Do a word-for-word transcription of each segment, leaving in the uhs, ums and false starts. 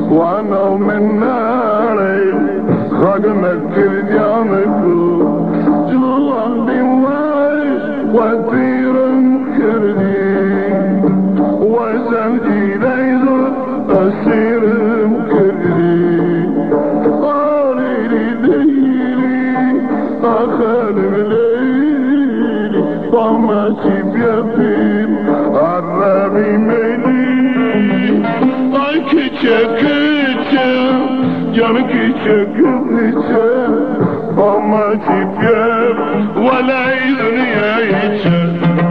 وانا من ناري خدمك كرديانكو جلوان بواش وثير كردي وزمجي ليزو أسير كردي قاريري ديري أخالم ليلي طماشي بيبين عربي ميلي Ay küçe küçe, canı küçe küçe Ama çiftye, vela dünya içe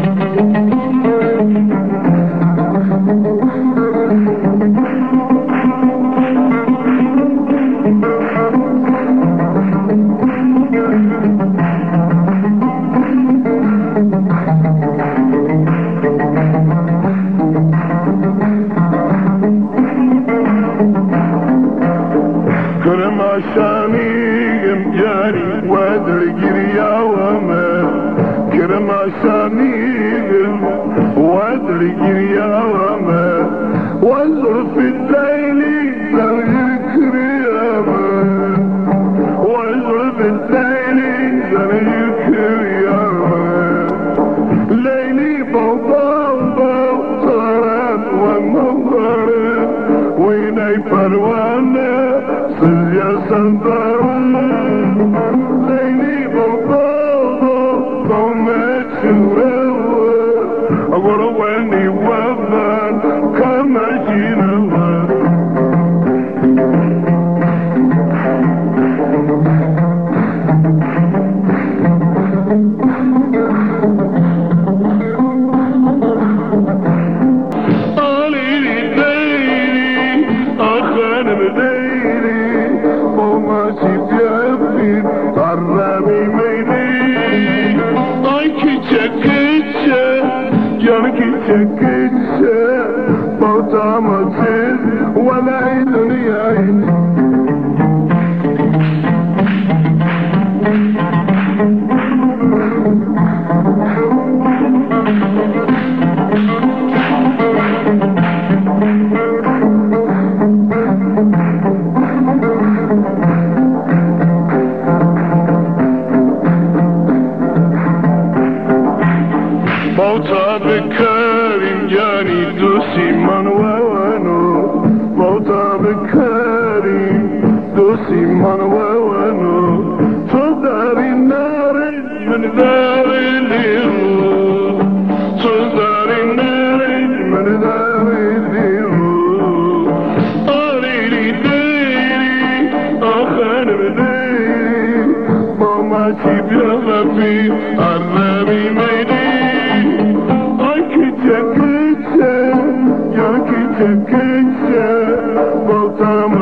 كرماشانيم جاري وادرقر يا وما كرماشانيم وادرقر يا وما وازر في الليل زغير ياما وازر في الليل زغير ياما ليلي بوضا صارت ومغرب ويني فروانه يا سندرون ليلي بوضو ضمت شوره أقول واني وضن كما جينوه Arrami meyli Ay küçe küçe Can küçe küçe Bağtamazsız Velay dünyayı موتا بكارم جاني دوسي من ووانو موتا بكارم دوسي من ووانو صدر النار من دار اليهو صدر النار من دار اليهو قريري ديري أخانم ديري ماما تبيا غفي عربي ميدي Küçe küçe, ya küçe küçe, baltam